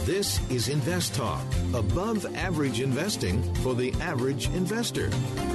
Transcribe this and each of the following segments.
This is Invest Talk, above average investing for the average investor.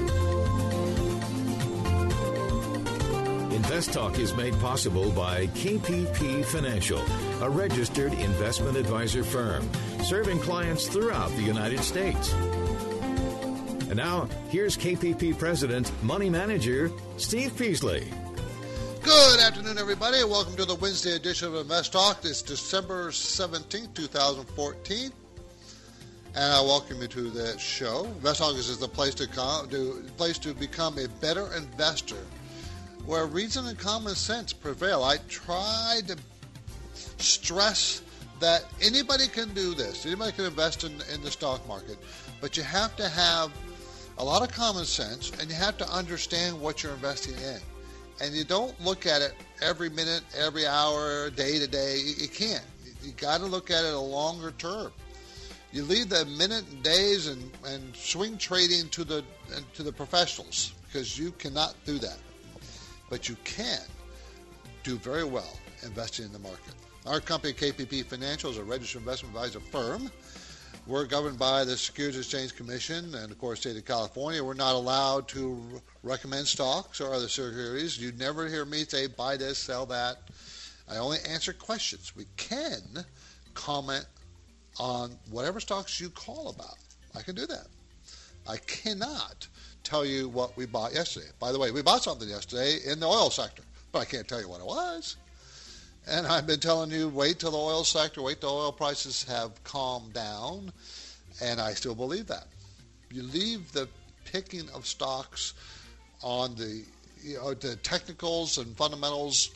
Invest Talk is made possible by KPP Financial, a registered investment advisor firm serving clients throughout the United States. And now, here's KPP President, Money Manager, Steve Peasley. Good afternoon, everybody, and welcome to the Wednesday edition of Invest Talk. It's December 17th, 2014, and I welcome you to the show. Invest Talk is the place to become a better investor, where reason and common sense prevail. I try to stress that anybody can do this. Anybody can invest in the stock market, but you have to have a lot of common sense, and you have to understand what you're investing in. And you don't look at it every minute, every hour, day to day. You can't. You got to look at it a longer term. You leave the minute and days and swing trading to the professionals, because you cannot do that. But you can do very well investing in the market. Our company, KPP Financial, is a registered investment advisor firm. We're governed by the Securities Exchange Commission and, of course, state of California. We're not allowed to recommend stocks or other securities. You never hear me say, buy this, sell that. I only answer questions. We can comment on whatever stocks you call about. I can do that. I cannot tell you what we bought yesterday. By the way, we bought something yesterday in the oil sector, but I can't tell you what it was. And I've been telling you, wait till the oil sector, wait till oil prices have calmed down, and I still believe that. You leave the picking of stocks on the technicals and fundamentals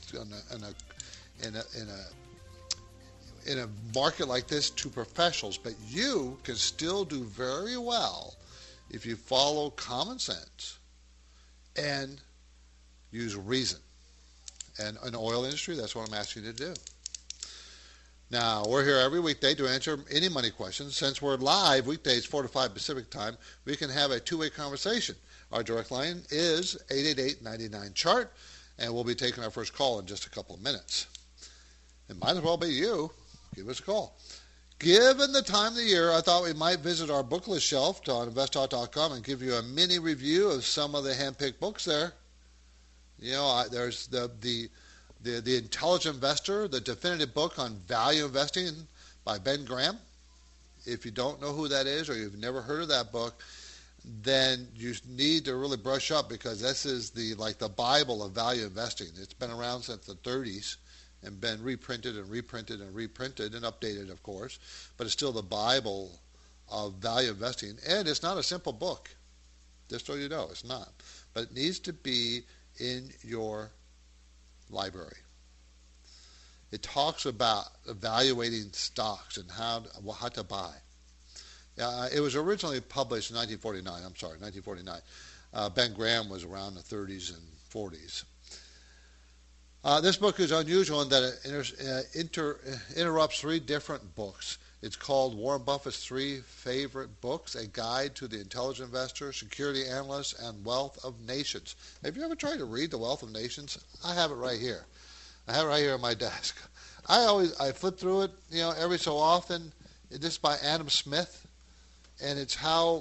in a market like this to professionals, but you can still do very well if you follow common sense and use reason. And in the oil industry, that's what I'm asking you to do. Now, we're here every weekday to answer any money questions. Since we're live weekdays 4 to 5 Pacific time, we can have a two-way conversation. Our direct line is 888-99-CHART, and we'll be taking our first call in just a couple of minutes. It might as well be you. Give us a call. Given the time of the year, I thought we might visit our book list shelf on investtalk.com and give you a mini review of some of the hand-picked books there. You know, there's the Intelligent Investor, the definitive book on value investing by Ben Graham. If you don't know who that is or you've never heard of that book, then you need to really brush up, because this is the Bible of value investing. It's been around since the 30s and been reprinted and reprinted and reprinted and updated, of course, but it's still the Bible of value investing. And it's not a simple book, just so you know, it's not. But it needs to be in your library. It talks about evaluating stocks and how to buy. It was originally published in 1949. Ben Graham was around the 30s and 40s. This book is unusual in that it interrupts three different books. It's called Warren Buffett's 3 Favorite Books, A Guide to the Intelligent Investor, Security Analyst, and Wealth of Nations. Have you ever tried to read The Wealth of Nations? I have it right here. I have it right here on my desk. I flip through it, every so often. This is by Adam Smith, and it's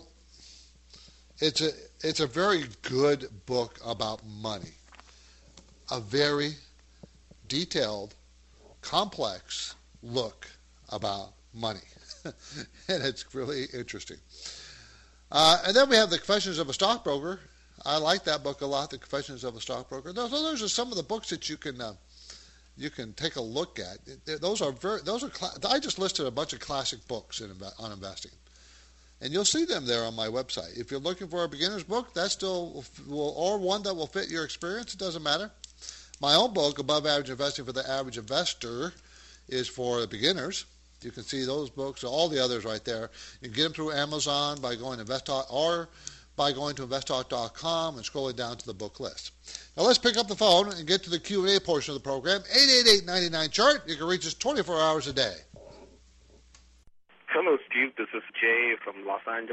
a very good book about money. A very detailed, complex look about money. And it's really interesting. And then we have The Confessions of a Stockbroker. I like that book a lot, The Confessions of a Stockbroker. Those are some of the books that you can take a look at. I just listed a bunch of classic books on investing. And you'll see them there on my website. If you're looking for a beginner's book, that still or one that will fit your experience, it doesn't matter. My own book, Above Average Investing for the Average Investor, is for the beginners. You can see those books, all the others right there. You can get them through Amazon by going to InvestTalk or by going to InvestTalk.com and scrolling down to the book list. Now let's pick up the phone and get to the Q&A portion of the program. 888-99-CHART. You can reach us 24 hours a day. Hello, Steve. This is Jay from Los Angeles.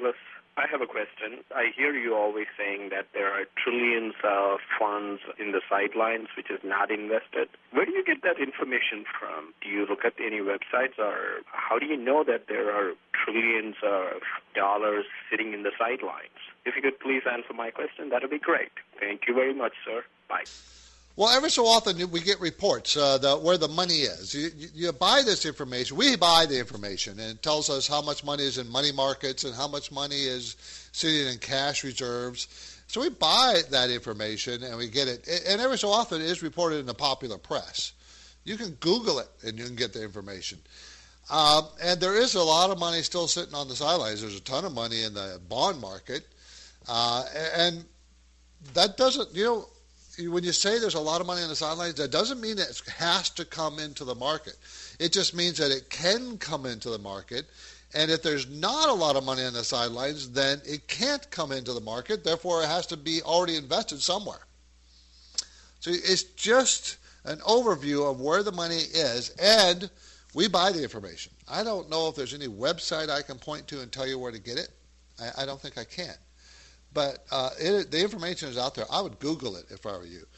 I have a question. I hear you always saying that there are trillions of funds in the sidelines which is not invested. Where do you get that information from? Do you look at any websites, or how do you know that there are trillions of dollars sitting in the sidelines? If you could please answer my question, that would be great. Thank you very much, sir. Bye. Well, every so often we get reports where the money is. You buy this information. We buy the information, and it tells us how much money is in money markets and how much money is sitting in cash reserves. So we buy that information, and we get it. And every so often it is reported in the popular press. You can Google it, and you can get the information. And there is a lot of money still sitting on the sidelines. There's a ton of money in the bond market. And that doesn't, when you say there's a lot of money on the sidelines, that doesn't mean it has to come into the market. It just means that it can come into the market. And if there's not a lot of money on the sidelines, then it can't come into the market. Therefore, it has to be already invested somewhere. So it's just an overview of where the money is, and we buy the information. I don't know if there's any website I can point to and tell you where to get it. I don't think I can. But the information is out there. I would Google it if I were you.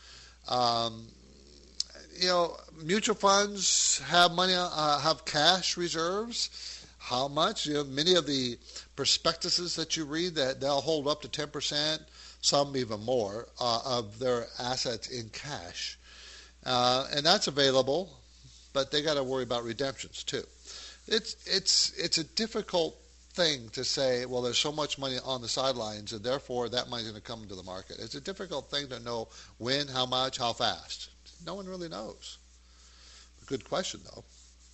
Mutual funds have money, have cash reserves. How much? Many of the prospectuses that you read, that they'll hold up to 10%, some even more, of their assets in cash. And that's available, but they got to worry about redemptions too. It's a difficult thing to say, well, there's so much money on the sidelines, and therefore that money's going to come into the market. It's a difficult thing to know when, how much, how fast. No one really knows. Good question, though.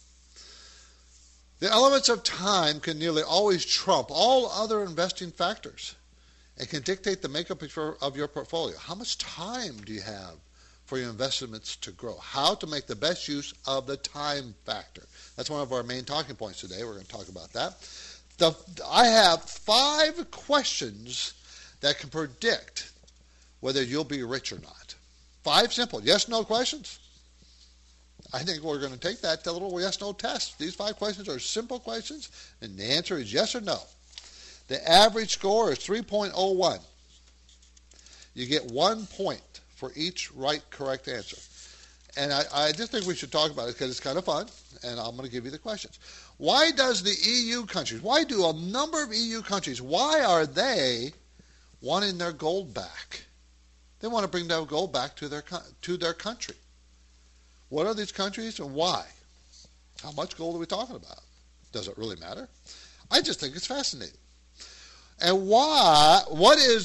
The elements of time can nearly always trump all other investing factors and can dictate the makeup of your portfolio. How much time do you have for your investments to grow? How to make the best use of the time factor. That's one of our main talking points today. We're going to talk about that. I have 5 questions that can predict whether you'll be rich or not. 5 simple yes-no questions. I think we're going to take that to a little yes-no test. These 5 questions are simple questions, and the answer is yes or no. The average score is 3.01. You get 1 point for each correct answer. And I just think we should talk about it because it's kind of fun, and I'm going to give you the questions. Why does the EU countries, why do a number of EU countries, why are they wanting their gold back? They want to bring their gold back to their country. What are these countries and why? How much gold are we talking about? Does it really matter? I just think it's fascinating. And what is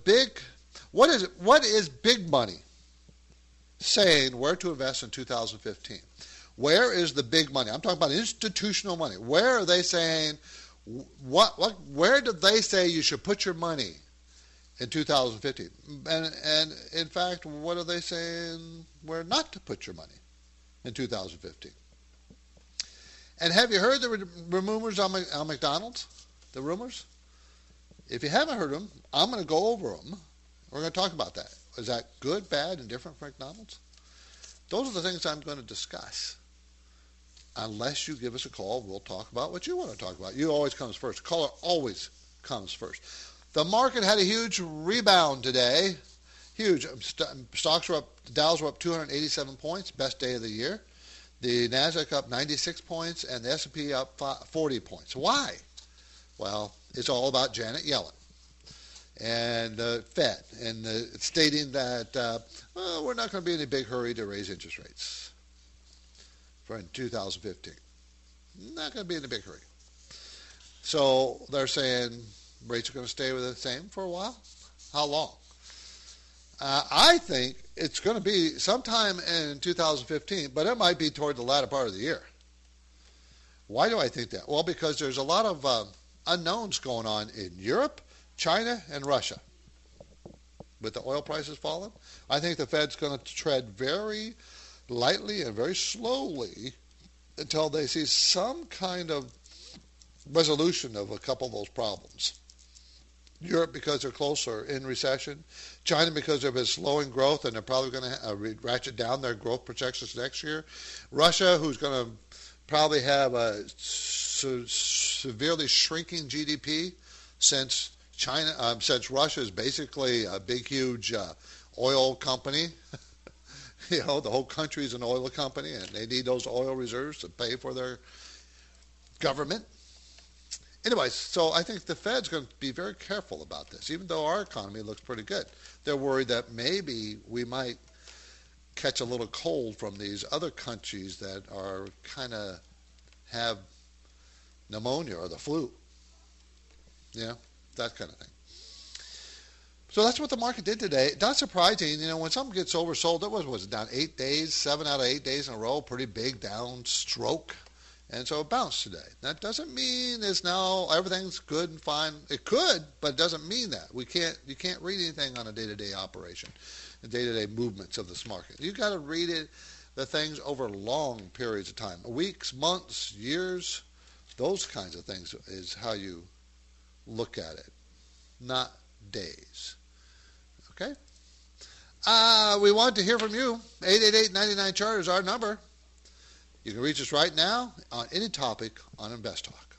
big money saying where to invest in 2015? Where is the big money? I'm talking about institutional money. Where are they saying, where did they say you should put your money in 2015? And in fact, what are they saying where not to put your money in 2015? And have you heard the rumors on McDonald's? The rumors? If you haven't heard them, I'm going to go over them. We're going to talk about that. Is that good, bad, and different for McDonald's? Those are the things I'm going to discuss. Unless you give us a call, we'll talk about what you want to talk about. You always comes first. Caller always comes first. The market had a huge rebound today. Huge. Stocks were up. The Dows were up 287 points, best day of the year. The Nasdaq up 96 points, and the S&P up 40 points. Why? Well, it's all about Janet Yellen and the Fed, and stating that we're not going to be in a big hurry to raise interest rates for in 2015. Not going to be in a big hurry. So they're saying rates are going to stay the same for a while. How long? I think it's going to be sometime in 2015, but it might be toward the latter part of the year. Why do I think that? Well, because there's a lot of unknowns going on in Europe, China, and Russia. With the oil prices falling, I think the Fed's going to tread very lightly and very slowly until they see some kind of resolution of a couple of those problems. Europe because they're closer in recession. China because they've been slowing growth and they're probably going to ratchet down their growth projections next year. Russia, who's going to probably have a severely shrinking GDP since China, since Russia is basically a big, huge oil company, the whole country is an oil company, and they need those oil reserves to pay for their government. Anyway, so I think the Fed's going to be very careful about this, even though our economy looks pretty good. They're worried that maybe we might catch a little cold from these other countries that are kind of have pneumonia or the flu. That kind of thing. So that's what the market did today. Not surprising, when something gets oversold, it was it down 8 days, 7 out of 8 days in a row, pretty big down stroke. And so it bounced today. That doesn't mean it's now everything's good and fine. It could, but it doesn't mean that. You can't read anything on a day-to-day operation, the day-to-day movements of this market. You've got to read the things over long periods of time, weeks, months, years. Those kinds of things is how you look at it, not days. Okay? We want to hear from you. 888-99-CHART is our number. You can reach us right now on any topic on Invest Talk.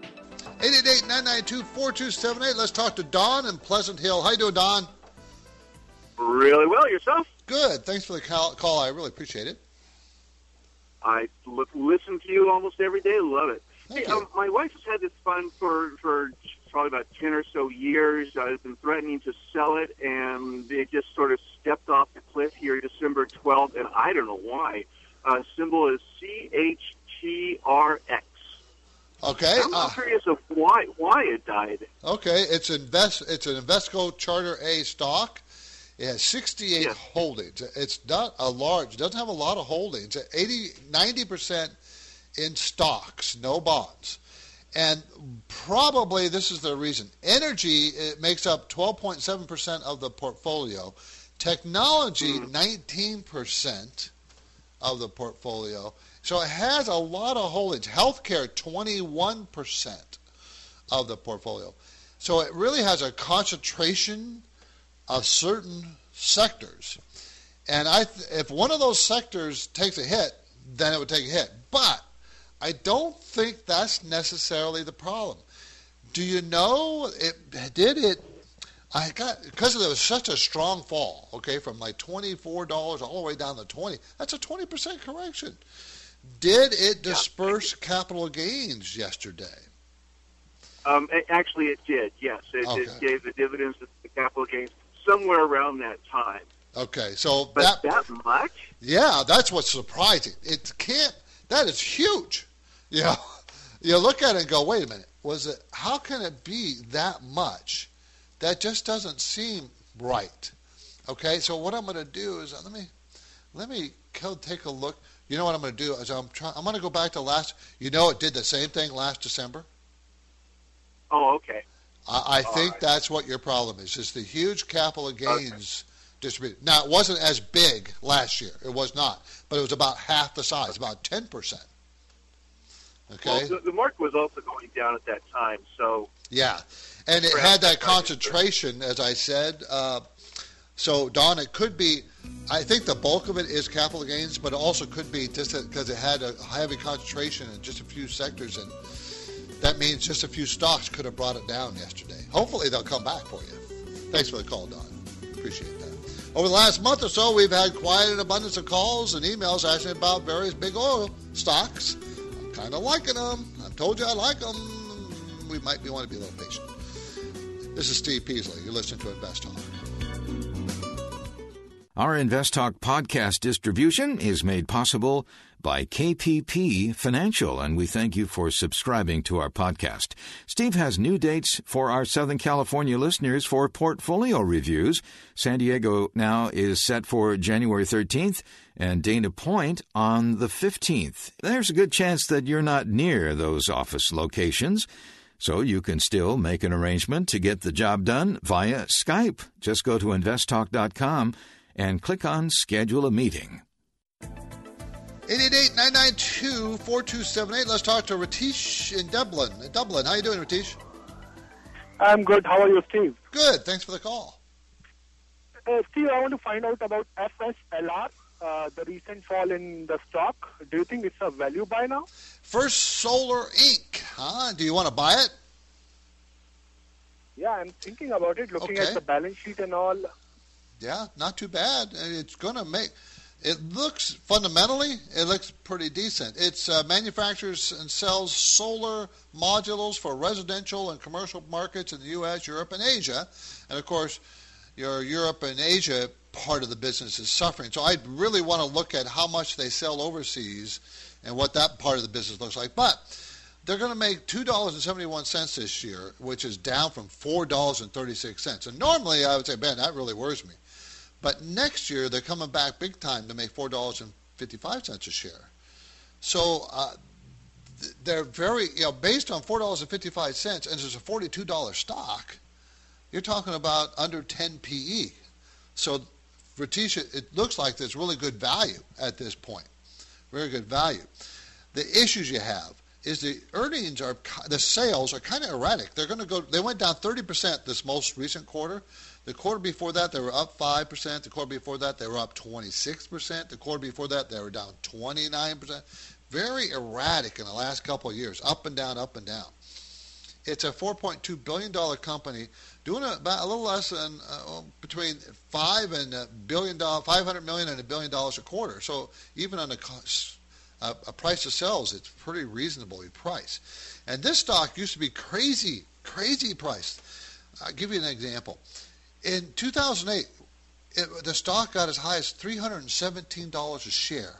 888-992-4278. Let's talk to Don in Pleasant Hill. How you doing, Don? Really well. Yourself? Good. Thanks for the call. I really appreciate it. I listen to you almost every day. Love it. Thank Hey, you. my wife has had this fund for probably about 10 or so years. I've been threatening to sell it, and it just sort of stepped off the cliff here December 12th, and I don't know why. Symbol is CHTRX. Okay. I'm curious of why it died. Okay. It's an Invesco Charter A stock. It has 68 holdings. It's not a large. It doesn't have a lot of holdings. 90% in stocks, no bonds. And probably this is the reason. Energy, it makes up 12.7% of the portfolio. Technology, 19% of the portfolio. So it has a lot of holdings. Healthcare, 21% of the portfolio. So it really has a concentration of certain sectors. And if one of those sectors takes a hit, then it would take a hit. But I don't think that's necessarily the problem. Do you know because there was such a strong fall, okay, from like $24 all the way down to $20. That's a 20% correction. Did it disperse capital gains yesterday? Actually, it did, yes. It gave the dividends, the capital gains, somewhere around that time. Okay, so But that much? Yeah, that's what's surprising. That is huge. You look at it and go, wait a minute, how can it be that much? That just doesn't seem right. Okay, so what I'm going to do is let me take a look. You know what I'm going to do is I'm going to go back to it did the same thing last December. Oh, okay. I think that's what your problem is. It's the huge capital gains distributed. Now, it wasn't as big last year. It was not, but it was about half the size, about 10%. Okay. Well, the market was also going down at that time, so. Yeah, and it had that concentration, as I said. So, Don, it could be, I think the bulk of it is capital gains, but it also could be just because it had a heavy concentration in just a few sectors, and that means just a few stocks could have brought it down yesterday. Hopefully they'll come back for you. Thanks for the call, Don. Appreciate that. Over the last month or so, we've had quite an abundance of calls and emails asking about various big oil stocks. I'm kind of liking them. I've told you I like them. We might want to be a little patient. This is Steve Peasley. You're listening to Invest Talk. Our Invest Talk podcast distribution is made possible by KPP Financial, and we thank you for subscribing to our podcast. Steve has new dates for our Southern California listeners for portfolio reviews. San Diego now is set for January 13th and Dana Point on the 15th. There's a good chance that you're not near those office locations, so you can still make an arrangement to get the job done via Skype. Just go to investtalk.com and click on Schedule a Meeting. 888-992-4278. Let's talk to Ratish in Dublin. How you doing, Ratish? I'm good. How are you, Steve? Good. Thanks for the call. Steve, I want to find out about FSLR, the recent fall in the stock. Do you think it's a value buy now? First Solar Inc., huh? Do you want to buy it? Yeah, I'm thinking about it, looking Okay. at the balance sheet and all. Yeah, not too bad. It's going to make. It looks fundamentally, it looks pretty decent. It's manufactures and sells solar modules for residential and commercial markets in the U.S., Europe, and Asia. And of course, your Europe and Asia part of the business is suffering. So I really want to look at how much they sell overseas and what that part of the business looks like. But they're going to make $2.71 this year, which is down from $4.36. And normally I would say, Ben, that really worries me. But next year they're coming back big time to make $4.55 a share. So they're very, based on $4.55, and it's a $42 stock, you're talking about under 10 PE. So Ratisha, it looks like there's really good value at this point. Very good value. The issues you have is the earnings the sales are kind of erratic. They went down 30% this most recent quarter. The quarter before that, they were up 5%. The quarter before that, they were up 26%. The quarter before that, they were down 29%. Very erratic in the last couple of years, up and down, up and down. It's a $4.2 billion company doing about a little less than between $500 million and $1 billion a quarter. So even on a price of sales, it's pretty reasonably priced. And this stock used to be crazy priced. I'll give you an example. In 2008, the stock got as high as $317 a share.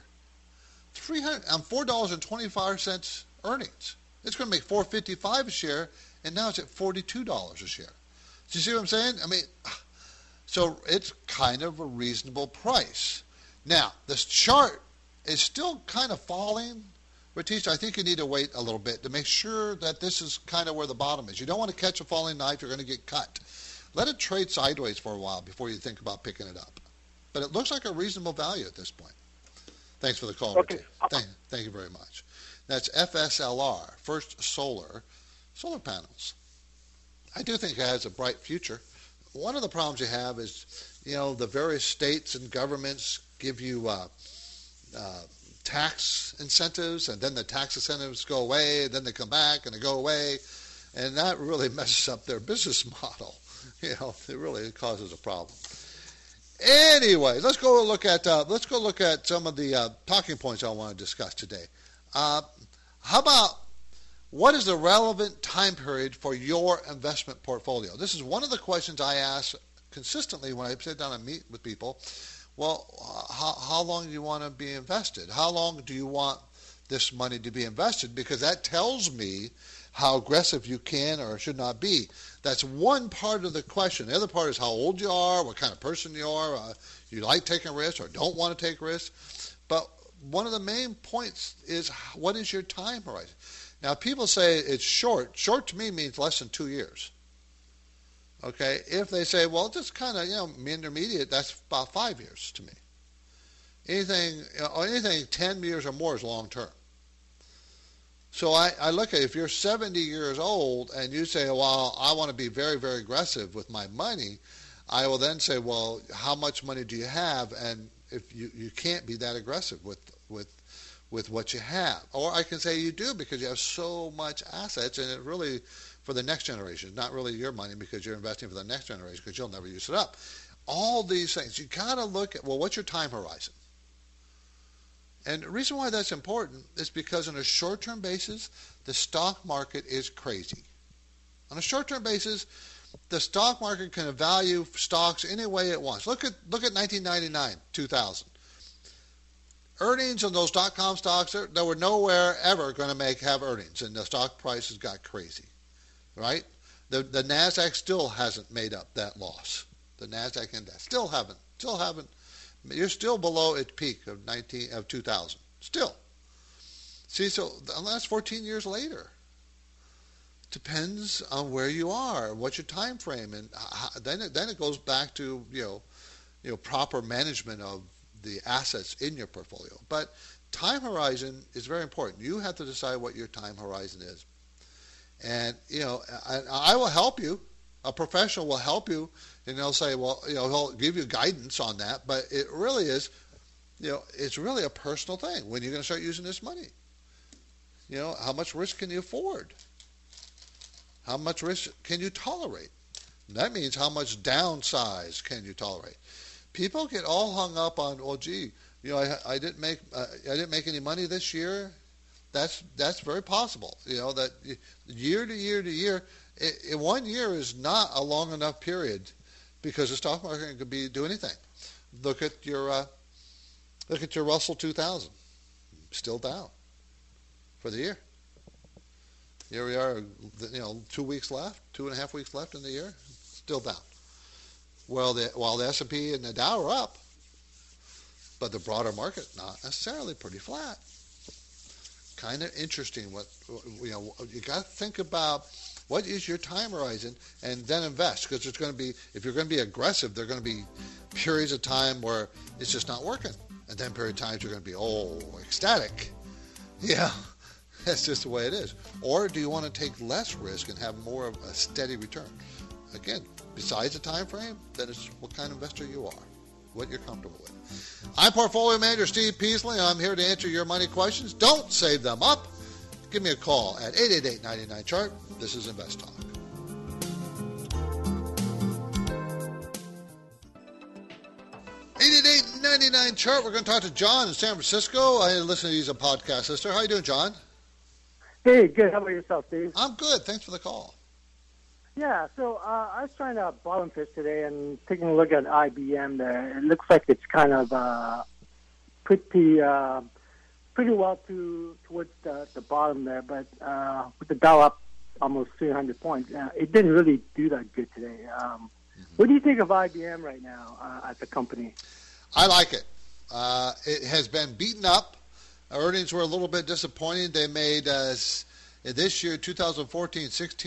On $4.25 earnings. It's going to make $4.55 a share, and now it's at $42 a share. Do you see what I'm saying? I mean, so it's kind of a reasonable price. Now, this chart is still kind of falling. Ratisha, I think you need to wait a little bit to make sure that this is kind of where the bottom is. You don't want to catch a falling knife. You're going to get cut. Let it trade sideways for a while before you think about picking it up. But it looks like a reasonable value at this point. Thanks for the call, Okay. Ratisha. Thank you very much. That's FSLR, First Solar panels. I do think it has a bright future. One of the problems you have is, the various states and governments give you tax incentives, and then the tax incentives go away, and then they come back and they go away, and that really messes up their business model. It really causes a problem. Anyway, let's go look at some of the talking points I want to discuss today. How about what is the relevant time period for your investment portfolio? This is one of the questions I ask consistently when I sit down and meet with people. Well, how long do you want to be invested? How long do you want this money to be invested? Because that tells me how aggressive you can or should not be. That's one part of the question. The other part is how old you are, what kind of person you are, you like taking risks or don't want to take risks. But one of the main points is, what is your time horizon? Now, people say it's short. Short to me means less than 2 years. Okay? If they say, well, just kind of, intermediate, that's about 5 years to me. Anything 10 years or more is long term. So I look at, if you're 70 years old and you say, well, I want to be very, very aggressive with my money, I will then say, well, how much money do you have? And if you can't be that aggressive with what you have. Or I can say you do, because you have so much assets, and it really, for the next generation, not really your money, because you're investing for the next generation, because you'll never use it up. All these things, you got to look at, well, what's your time horizon? And the reason why that's important is because on a short-term basis, the stock market is crazy. On a short-term basis, the stock market can value stocks any way it wants. Look at 1999, 2000. Earnings on those .com stocks, they were nowhere ever going to have earnings, and the stock prices got crazy, right? The NASDAQ still hasn't made up that loss. The NASDAQ index still haven't. You're still below its peak of 2000. Still. See, so that's 14 years later. Depends on where you are, what's your time frame, and then it goes back to proper management of the assets in your portfolio. But time horizon is very important. You have to decide what your time horizon is, and I will help you. A professional will help you, and they'll say, well, he'll give you guidance on that. But it really is, it's really a personal thing. When you're going to start using this money, how much risk can you afford? How much risk can you tolerate? That means how much downsize can you tolerate? People get all hung up on, well, gee, I didn't make any money this year. That's very possible. That year to year to year, 1 year is not a long enough period because the stock market could do anything. Look at your Russell 2000, still down for the year. Here we are, 2 weeks left, 2.5 weeks left in the year, still down. While the S&P and the Dow are up, but the broader market not necessarily, pretty flat. Kind of interesting. You got to think about what is your time horizon and then invest, because it's going to be, if you're going to be aggressive, there are going to be periods of time where it's just not working, and then period of times you're going to be ecstatic. Yeah. That's just the way it is. Or do you want to take less risk and have more of a steady return? Again, besides the time frame, then it's what kind of investor you are, what you're comfortable with. I'm Portfolio Manager Steve Peasley. I'm here to answer your money questions. Don't save them up. Give me a call at 888-99-CHART. This is Invest Talk. $88.99 We're going to talk to John in San Francisco. I listen to he's a podcast listener. How you doing, John? Hey, good. How about yourself, Steve? I'm good. Thanks for the call. Yeah, so I was trying to bottom fish today and taking a look at IBM there. It looks like it's kind of pretty well towards the bottom there, but with the Dow up almost 300 points, it didn't really do that good today. What do you think of IBM right now as a company? I like it. It has been beaten up. Earnings were a little bit disappointing. They made this year, 2014,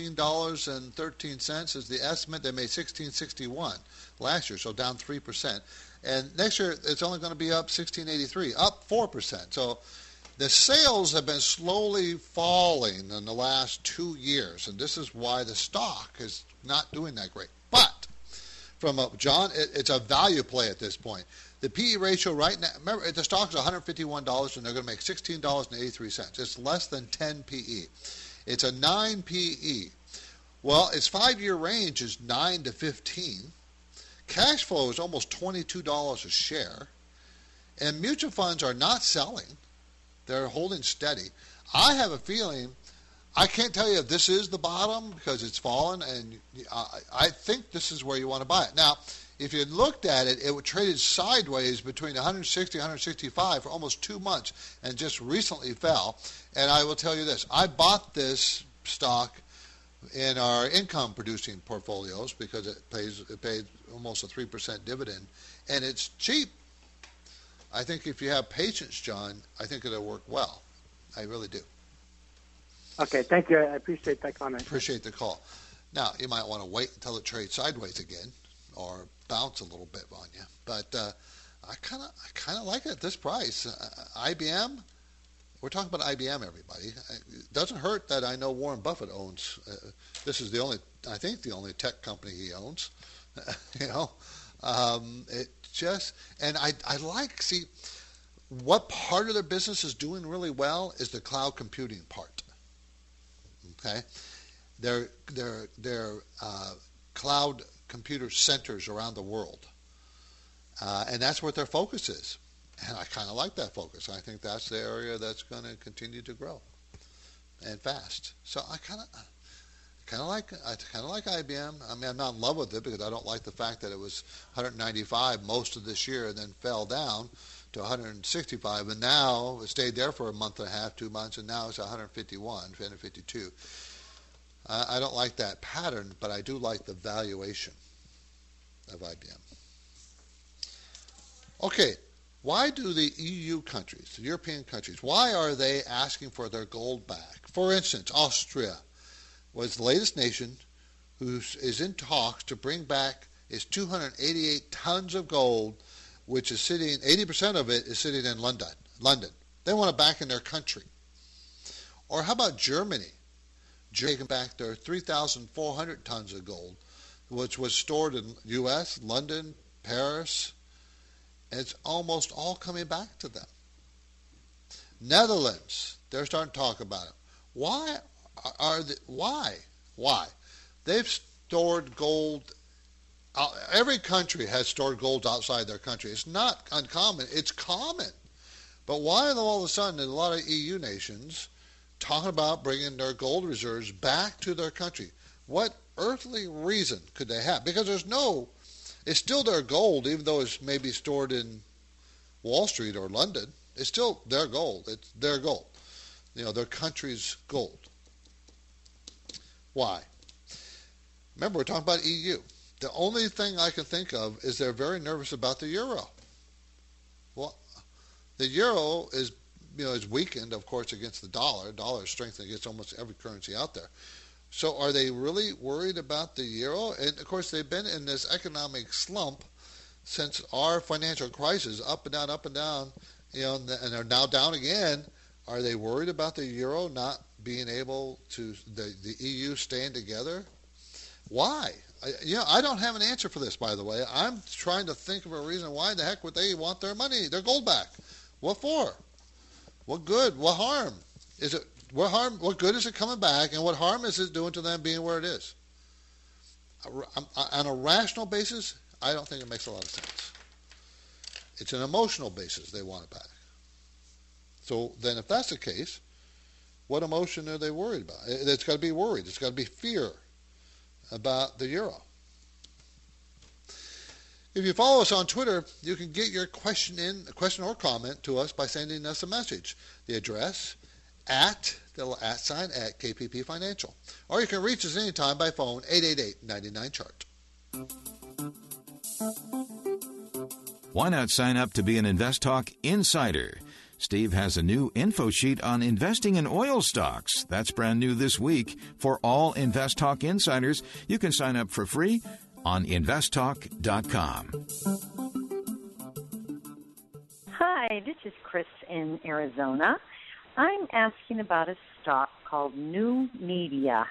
$16.13 is the estimate. They made $16.61 last year, so down 3%. And next year, it's only going to be up $16.83, up 4%. So the sales have been slowly falling in the last 2 years, and this is why the stock is not doing that great. But John, it's a value play at this point. The PE ratio right now, remember, the stock is $151 and they're going to make $16.83. It's less than 10 PE. It's a 9 PE. Well, its 5-year range is 9 to 15. Cash flow is almost $22 a share. And mutual funds are not selling. They're holding steady. I have a feeling, I can't tell you if this is the bottom because it's fallen, and I think this is where you want to buy it. Now, if you looked at it, it traded sideways between 160 and 165 for almost 2 months and just recently fell. And I will tell you this, I bought this stock in our income-producing portfolios because it paid almost a 3% dividend, and it's cheap. I think if you have patience, John, I think it'll work well. I really do. Okay, thank you. I appreciate that comment. Appreciate the call. Now, you might want to wait until it trades sideways again or bounce a little bit on you. But I kind of like it at this price. IBM, we're talking about IBM, everybody. It doesn't hurt that I know Warren Buffett owns. This is the only tech company he owns. It just, and I like, see, what part of their business is doing really well is the cloud computing part. Okay, their cloud computer centers around the world, and that's what their focus is. And I kind of like that focus. I think that's the area that's going to continue to grow and fast. So I kind of like IBM. I mean, I'm not in love with it because I don't like the fact that it was 195 most of this year and then fell down to 165, and now it stayed there for a month and a half, 2 months, and now it's 151, 152. I don't like that pattern, but I do like the valuation of IBM. Okay, why do the EU countries, the European countries, why are they asking for their gold back? For instance, Austria was the latest nation who is in talks to bring back its 288 tons of gold, which is sitting, 80% of it is sitting in London. They want it back in their country. Or how about Germany? Taking back their 3,400 tons of gold, which was stored in U.S., London, Paris. And it's almost all coming back to them. Netherlands, they're starting to talk about it. Why? They've stored gold. Every country has stored gold outside their country. It's not uncommon. It's common. But why all of a sudden a lot of EU nations talking about bringing their gold reserves back to their country? What earthly reason could they have? Because it's still their gold, even though it's maybe stored in Wall Street or London. It's still their gold. It's their gold. Their country's gold. Why? Remember, we're talking about EU. The only thing I can think of is they're very nervous about the euro. Well, the euro is weakened, of course, against the dollar. The dollar is strengthened against almost every currency out there. So are they really worried about the euro? And, of course, they've been in this economic slump since our financial crisis, up and down, and they're now down again. Are they worried about the euro not being able to, the EU staying together? Why? I don't have an answer for this, by the way. I'm trying to think of a reason why the heck would they want their money, their gold back. What for? What good? What harm? Is it? What good is it coming back, and what harm is it doing to them being where it is? On a rational basis, I don't think it makes a lot of sense. It's an emotional basis they want it back. So then if that's the case, what emotion are they worried about? It's got to be worried. It's got to be fear about the euro. If you follow us on Twitter, you can get your question or comment to us by sending us a message. The address at KPP Financial. Or you can reach us anytime by phone, 888-99-CHART. Why not sign up to be an InvestTalk Insider? Steve has a new info sheet on investing in oil stocks. That's brand new this week. For all InvestTalk Insiders, you can sign up for free on investtalk.com. Hi, this is Chris in Arizona. I'm asking about a stock called New Media,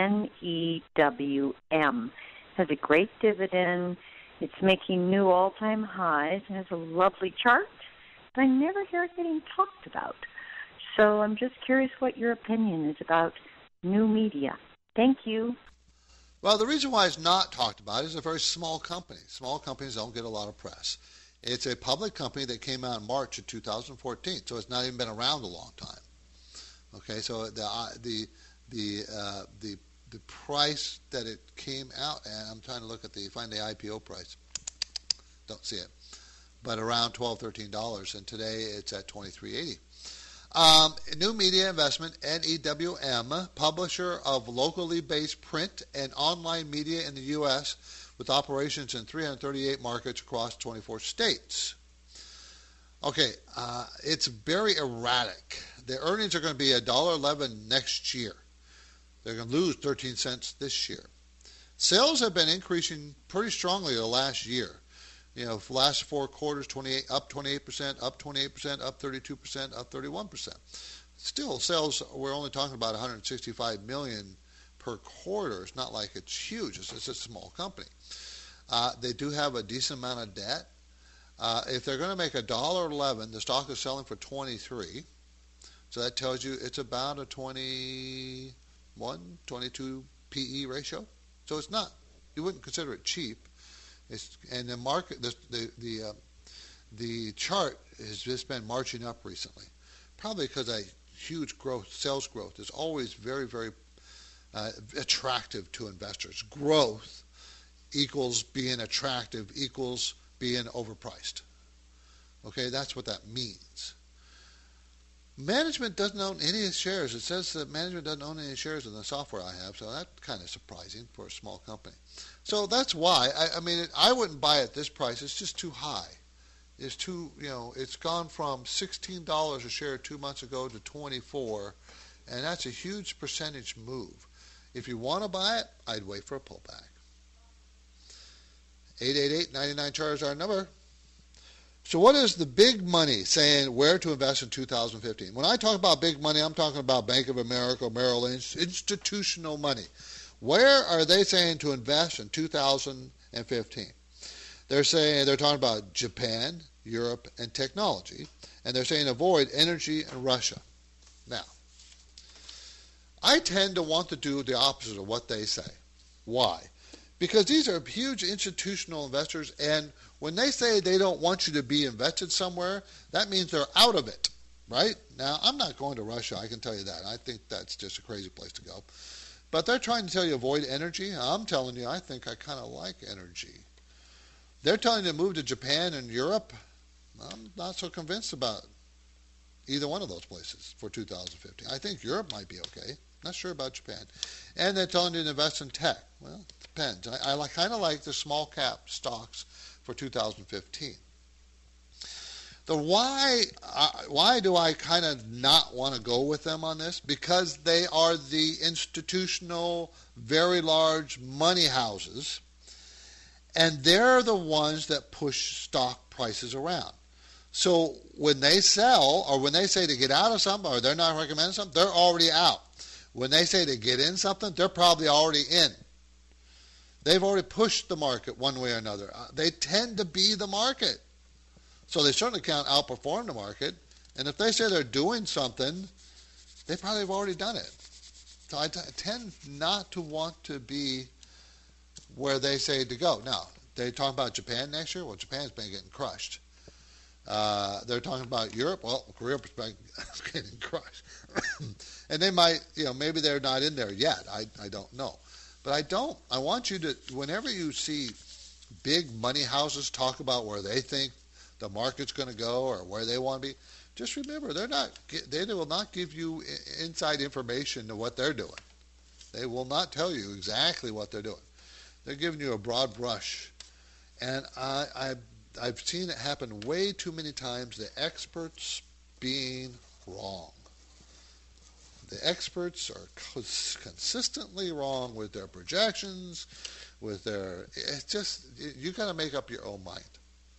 NEWM. Has a great dividend. It's making new all-time highs and has a lovely chart, but I never hear it getting talked about. So I'm just curious what your opinion is about New Media. Thank you. Well, the reason why it's not talked about is a very small company. Small companies don't get a lot of press. It's a public company that came out in March of 2014, so it's not even been around a long time. Okay, so the price that it came out at, I'm trying to find the IPO price. Don't see it, but around $12, $13, and today it's at $23.80. New Media Investment, NEWM, publisher of locally based print and online media in the U.S. with operations in 338 markets across 24 states. Okay, it's very erratic. The earnings are going to be $1.11 next year. They're going to lose 13 cents this year. Sales have been increasing pretty strongly the last year. For the last 4 quarters, up 28%, up 28%, up 32%, up 31%. Still, sales, we're only talking about $165 million per quarter. It's not like it's huge. It's a small company. They do have a decent amount of debt. If they're going to make $1.11, the stock is selling for $23. So that tells you it's about a 21, 22 PE ratio. So it's not. You wouldn't consider it cheap. And the market, the chart has just been marching up recently, probably because huge growth, sales growth is always very, very attractive to investors. Growth equals being attractive equals being overpriced. Okay, that's what that means. Management doesn't own any shares. It says that management doesn't own any shares in the software I have, so that's kind of surprising for a small company. So that's why. I wouldn't buy at this price. It's just too high. It's too, it's gone from $16 a share 2 months ago to $24, and that's a huge percentage move. If you want to buy it, I'd wait for a pullback. 888-99-CHART is our number. So what is the big money saying where to invest in 2015? When I talk about big money, I'm talking about Bank of America, Merrill Lynch, institutional money. Where are they saying to invest in 2015? They're talking about Japan, Europe, and technology, and they're saying avoid energy and Russia. Now, I tend to want to do the opposite of what they say. Why? Because these are huge institutional investors, and when they say they don't want you to be invested somewhere, that means they're out of it, right? Now, I'm not going to Russia, I can tell you that. I think that's just a crazy place to go. But they're trying to tell you avoid energy. I'm telling you, I think I kind of like energy. They're telling you to move to Japan and Europe. I'm not so convinced about either one of those places for 2015. I think Europe might be okay. Not sure about Japan. And they're telling you to invest in tech. Well, it depends. I kind of like the small cap stocks for 2015. The why do I kind of not want to go with them on this? Because they are the institutional, very large money houses, and they're the ones that push stock prices around. So when they sell, or when they say to get out of something, or they're not recommending something, they're already out. When they say to get in something, they're probably already in. They've already pushed the market one way or another. They tend to be the market. So they certainly can't outperform the market. And if they say they're doing something, they probably have already done it. So I tend not to want to be where they say to go. Now, they talk about Japan next year. Well, Japan's been getting crushed. They're talking about Europe. Well, Europe's been getting crushed. And they might, maybe they're not in there yet. I don't know. But I want you to, whenever you see big money houses talk about where they think the market's going to go or where they want to be, just remember, they will not give you inside information to what they're doing. They will not tell you exactly what they're doing. They're giving you a broad brush. And I've seen it happen way too many times, the experts being wrong. The experts are consistently wrong with their projections, it's just, you got to make up your own mind.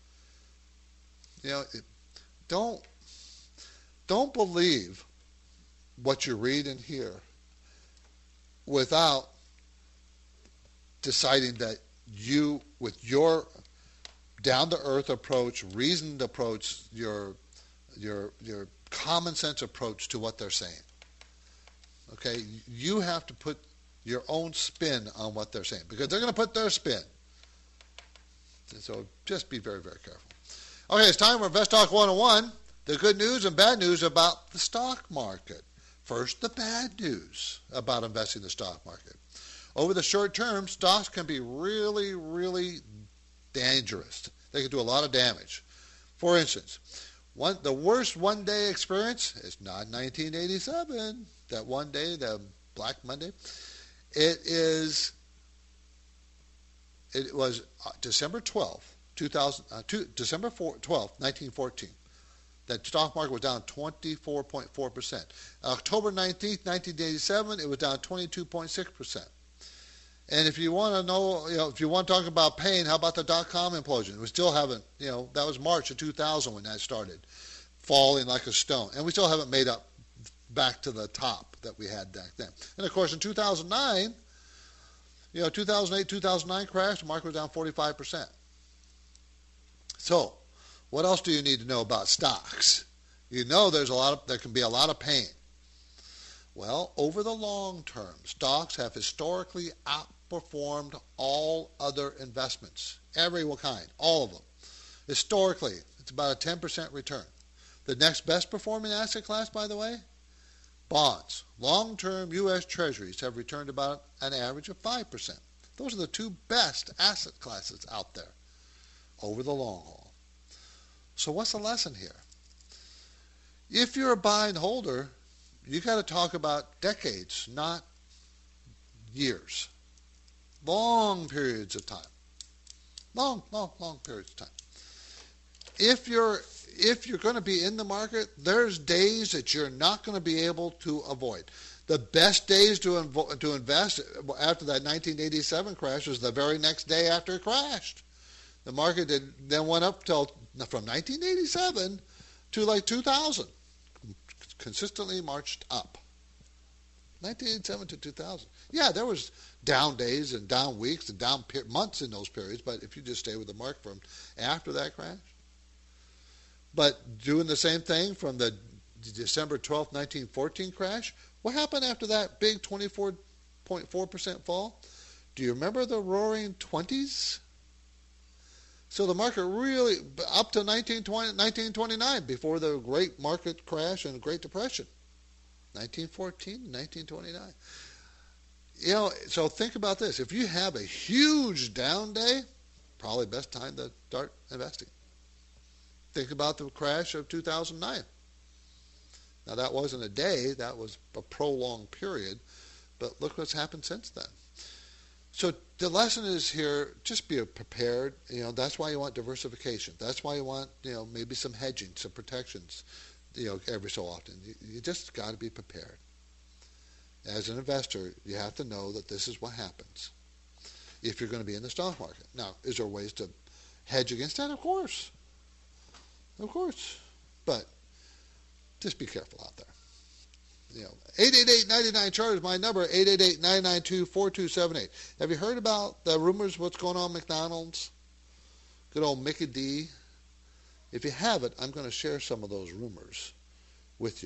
Don't believe what you read and hear without deciding that you, with your down-to-earth approach, reasoned approach, your common sense approach to what they're saying. Okay, you have to put your own spin on what they're saying because they're going to put their spin. So just be very, very careful. Okay, it's time for Invest Talk 101. The good news and bad news about the stock market. First, the bad news about investing in the stock market. Over the short term, stocks can be really, really dangerous. They can do a lot of damage. For instance, the worst one-day experience is not 1987, that one day, the Black Monday. It was December 12th, 1914. That stock market was down 24.4%. October 19th, 1987, it was down 22.6%. And if you want to know, if you want to talk about pain, how about the dot-com implosion? We still haven't, that was March of 2000 when that started, falling like a stone. And we still haven't made up back to the top that we had back then. And, of course, in 2009, 2008, 2009 crash, the market was down 45%. So, what else do you need to know about stocks? There can be a lot of pain. Well, over the long term, stocks have historically outperformed all other investments, every kind, all of them. Historically, it's about a 10% return. The next best performing asset class, by the way, bonds. Long-term U.S. Treasuries have returned about an average of 5%. Those are the two best asset classes out there over the long haul. So what's the lesson here? If you're a buy and holder, you got to talk about decades, not years. Long periods of time. Long periods of time. If you're going to be in the market, there's days that you're not going to be able to avoid. The best days to invest after that 1987 crash was the very next day after it crashed. The market then went up from 1987 to like 2000. Consistently marched up. 1987 to 2000. Yeah, there was down days and down weeks and down months in those periods, but if you just stay with the market from after that crash. But doing the same thing from the December 12th, 1914 crash, what happened after that big 24.4% fall? Do you remember the roaring 20s? So the market really, up to 1929, before the great market crash and Great Depression, 1914, 1929. So think about this. If you have a huge down day, probably best time to start investing. Think about the crash of 2009. Now, that wasn't a day. That was a prolonged period. But look what's happened since then. So the lesson is here, just be prepared. That's why you want diversification. That's why you want, maybe some hedging, some protections, every so often. You just got to be prepared. As an investor, you have to know that this is what happens if you're going to be in the stock market. Now, is there ways to hedge against that? Of course. Of course. But just be careful out there. 888-99-CHART is my number, 888-992-4278. Have you heard about the rumors what's going on at McDonald's? Good old Mickey D. If you haven't, I'm going to share some of those rumors with you.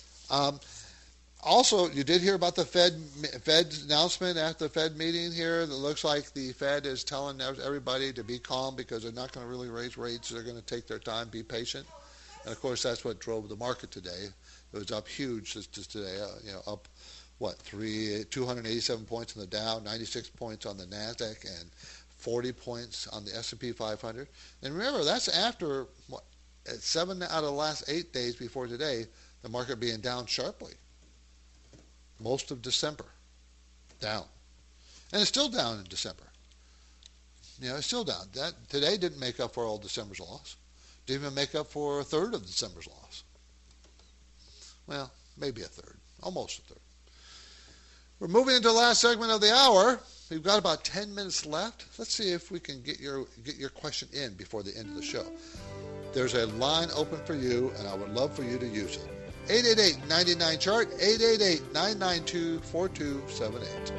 Also, you did hear about the Fed's announcement after the Fed meeting here. It looks like the Fed is telling everybody to be calm because they're not going to really raise rates. They're going to take their time, be patient. And, of course, that's what drove the market today. It was up huge just today, up, 287 points on the Dow, 96 points on the NASDAQ, and 40 points on the S&P 500. And remember, that's after 7 out of the last 8 days before today, the market being down sharply. Most of December, down. And it's still down in December. It's still down. That today didn't make up for all December's loss. Didn't even make up for a third of December's loss. Well, maybe a third, almost a third. We're moving into the last segment of the hour. We've got about 10 minutes left. Let's see if we can get your question in before the end of the show. There's a line open for you, and I would love for you to use it. 888-99-CHART, 888-992-4278.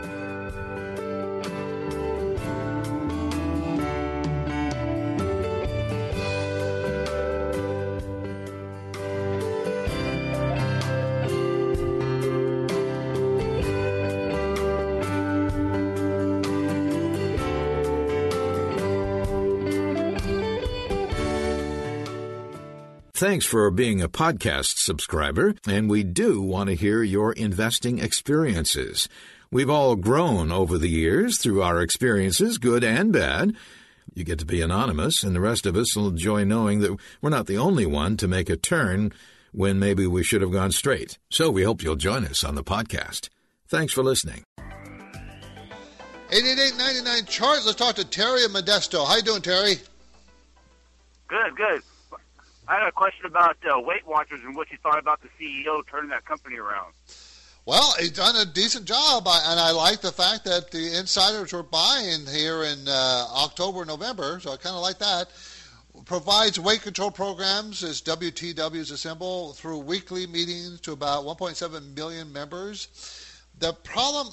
Thanks for being a podcast subscriber, and we do want to hear your investing experiences. We've all grown over the years through our experiences, good and bad. You get to be anonymous, and the rest of us will enjoy knowing that we're not the only one to make a turn when maybe we should have gone straight. So we hope you'll join us on the podcast. Thanks for listening. 888-99-CHART. Let's talk to Terry in Modesto. How you doing, Terry? Good. I had a question about Weight Watchers and what you thought about the CEO turning that company around. Well, he's done a decent job, and I like the fact that the insiders were buying here in October, November, so I kind of like that. Provides weight control programs, as WTW is a symbol, through weekly meetings to about 1.7 million members. The problem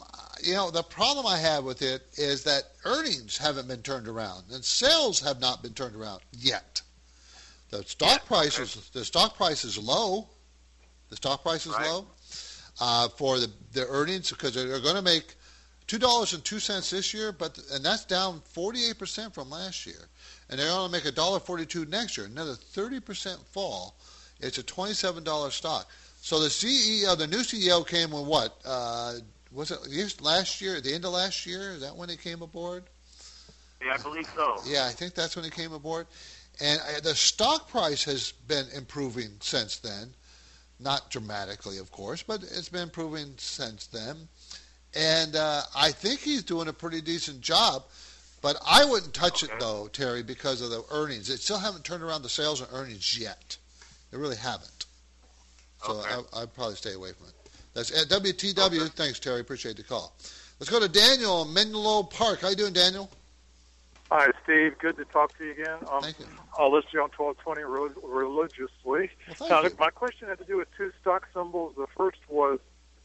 I have with it is that earnings haven't been turned around, and sales have not been turned around yet. The stock price is low. The stock price is low for the earnings because they're going to make $2.02 this year, and that's down 48% from last year. And they're going to make $1.42 next year, another 30% fall. It's a $27 stock. So the new CEO came with what? Was it last year? At the end of last year? Is that when he came aboard? Yeah, I believe so. Yeah, I think that's when he came aboard. And the stock price has been improving since then. Not dramatically, of course, but it's been improving since then. And I think he's doing a pretty decent job. But I wouldn't touch it, though, Terry, because of the earnings. They still haven't turned around the sales and earnings yet. They really haven't. So I'd probably stay away from it. That's at WTW. Okay. Thanks, Terry. Appreciate the call. Let's go to Daniel in Menlo Park. How you doing, Daniel? Hi, Steve. Good to talk to you again. Thank you. I'll listen to you on 1220 religiously. Well, my question had to do with two stock symbols. The first was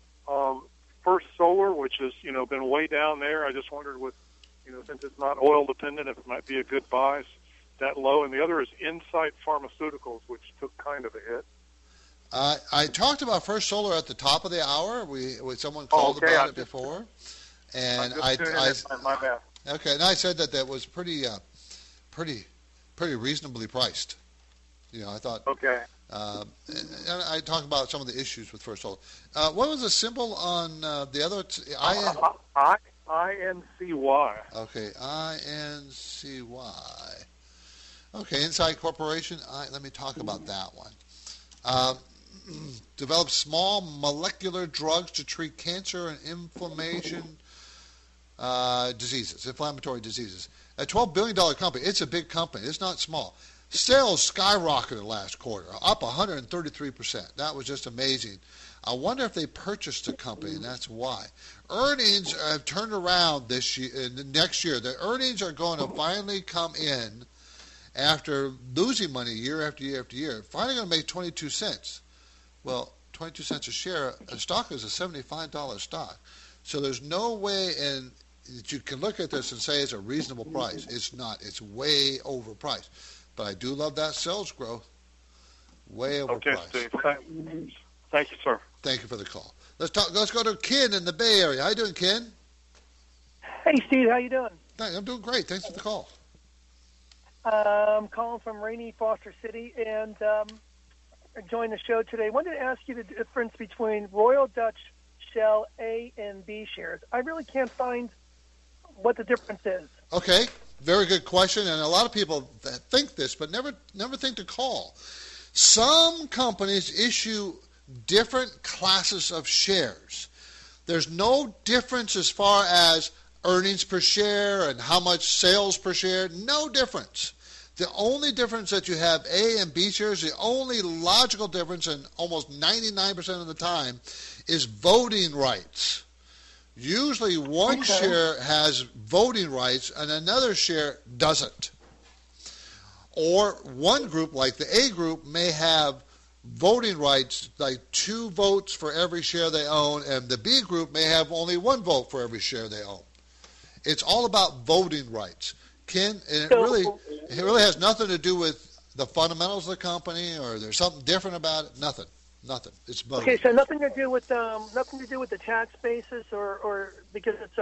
First Solar, which has been way down there. I just wondered since it's not oil dependent, if it might be a good buy that low. And the other is Insight Pharmaceuticals, which took kind of a hit. I talked about First Solar at the top of the hour. Someone called about it before. And my bad. Okay, and I said that was pretty reasonably priced. I thought. Okay. And I talked about some of the issues with First Solar. What was the symbol on the other? INCY. Okay, INCY. Okay, Insight Corporation. Let me talk about that one. Develops small molecular drugs to treat cancer and inflammatory diseases. A $12 billion company. It's a big company. It's not small. Sales skyrocketed last quarter, up 133%. That was just amazing. I wonder if they purchased the company, and that's why. Earnings have turned around this year. Next year, the earnings are going to finally come in after losing money year after year after year. Finally, going to make 22 cents. Well, 22 cents a share. A stock is a $75 stock, so there's no way that you can look at this and say it's a reasonable price. It's not. It's way overpriced. But I do love that sales growth. Way overpriced. Okay, Steve. Thank you, sir. Thank you for the call. Let's go to Ken in the Bay Area. How you doing, Ken? Hey, Steve. How you doing? I'm doing great. Thanks for the call. I'm calling from rainy Foster City, and I joined the show today. I wanted to ask you the difference between Royal Dutch Shell A and B shares. I really can't find what the difference is. Okay. Very good question, and a lot of people think this, but never think to call. Some companies issue different classes of shares. There's no difference as far as earnings per share and how much sales per share. No difference. The only difference that you have A and B shares, the only logical difference, and almost 99% of the time, is voting rights. Usually one share has voting rights and another share doesn't. Or one group, like the A group, may have voting rights, like 2 votes for every share they own, and the B group may have only 1 vote for every share they own. It's all about voting rights. Ken, and it really has nothing to do with the fundamentals of the company, or there's something different about it. Nothing. It's voting. Okay, so nothing to do with the tax basis, or because it's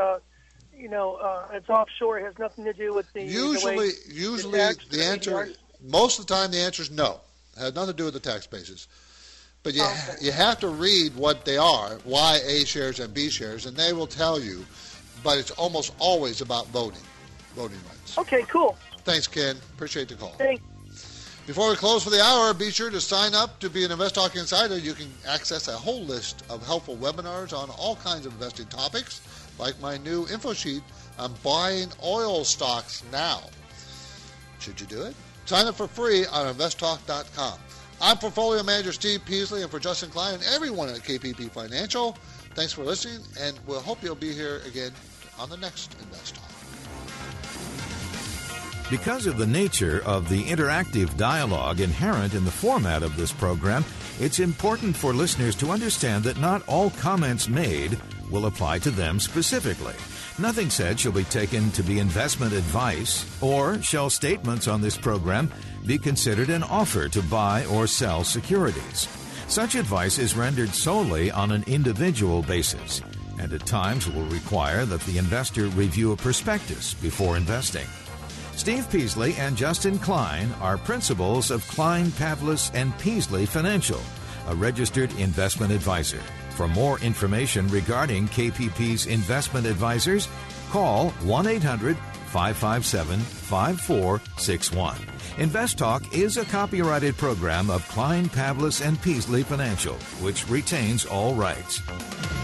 it's offshore. It has nothing to do with the usually the answer most of the time the answer is no. It has nothing to do with the tax basis. But you have to read what they are, why A shares and B shares, and they will tell you. But it's almost always about voting rights. Okay, cool. Thanks, Ken. Appreciate the call. Thanks. Before we close for the hour, be sure to sign up to be an Invest Talk Insider. You can access a whole list of helpful webinars on all kinds of investing topics, like my new info sheet on buying oil stocks now. Should you do it? Sign up for free on investtalk.com. I'm Portfolio Manager Steve Peasley, and for Justin Klein and everyone at KPP Financial, thanks for listening, and we'll hope you'll be here again on the next Invest Talk. Because of the nature of the interactive dialogue inherent in the format of this program, it's important for listeners to understand that not all comments made will apply to them specifically. Nothing said shall be taken to be investment advice, or shall statements on this program be considered an offer to buy or sell securities. Such advice is rendered solely on an individual basis, and at times will require that the investor review a prospectus before investing. Steve Peasley and Justin Klein are principals of Klein, Pavlis & Peasley Financial, a registered investment advisor. For more information regarding KPP's investment advisors, call 1-800-557-5461. Invest Talk is a copyrighted program of Klein, Pavlis & Peasley Financial, which retains all rights.